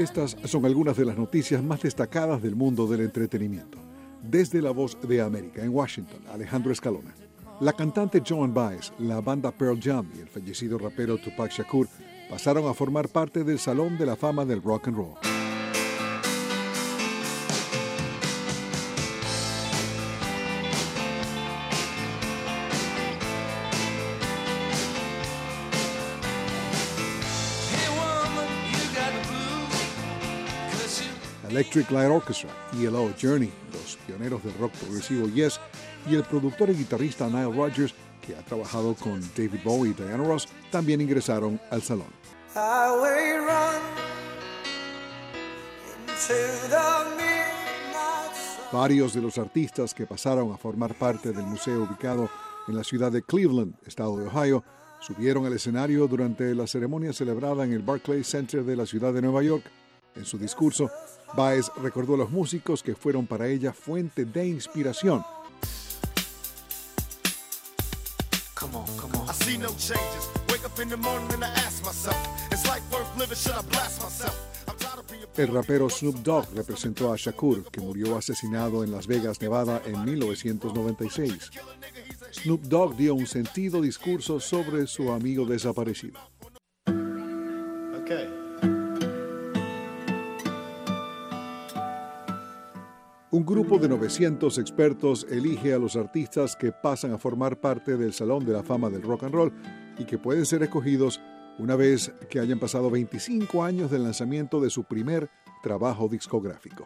Estas son algunas de las noticias más destacadas del mundo del entretenimiento. Desde La Voz de América, en Washington, Alejandro Escalona. La cantante Joan Baez, la banda Pearl Jam y el fallecido rapero Tupac Shakur pasaron a formar parte del Salón de la Fama del Rock and Roll. Electric Light Orchestra, ELO, Journey, los pioneros del rock progresivo Yes y el productor y guitarrista Nile Rodgers, que ha trabajado con David Bowie y Diana Ross, también ingresaron al salón. Varios de los artistas que pasaron a formar parte del museo ubicado en la ciudad de Cleveland, estado de Ohio, subieron al escenario durante la ceremonia celebrada en el Barclays Center de la ciudad de Nueva York. En su discurso, Baez recordó a los músicos que fueron para ella fuente de inspiración. El rapero Snoop Dogg representó a Shakur, que murió asesinado en Las Vegas, Nevada, en 1996. Snoop Dogg dio un sentido discurso sobre su amigo desaparecido. Un grupo de 900 expertos elige a los artistas que pasan a formar parte del Salón de la Fama del Rock and Roll y que pueden ser escogidos una vez que hayan pasado 25 años del lanzamiento de su primer trabajo discográfico.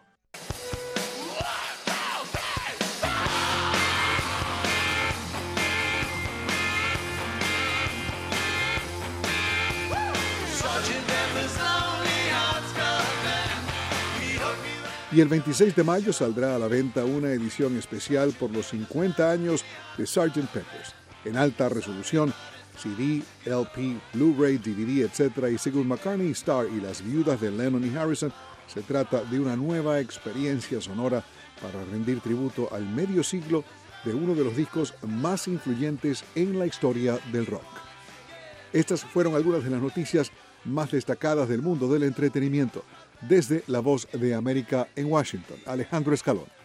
Y el 26 de mayo saldrá a la venta una edición especial por los 50 años de Sgt. Pepper's, en alta resolución, CD, LP, Blu-ray, DVD, etc. Y según McCartney, Starr y las viudas de Lennon y Harrison, se trata de una nueva experiencia sonora para rendir tributo al medio siglo de uno de los discos más influyentes en la historia del rock. Estas fueron algunas de las noticias más destacadas del mundo del entretenimiento. Desde La Voz de América en Washington, Alejandro Escalona.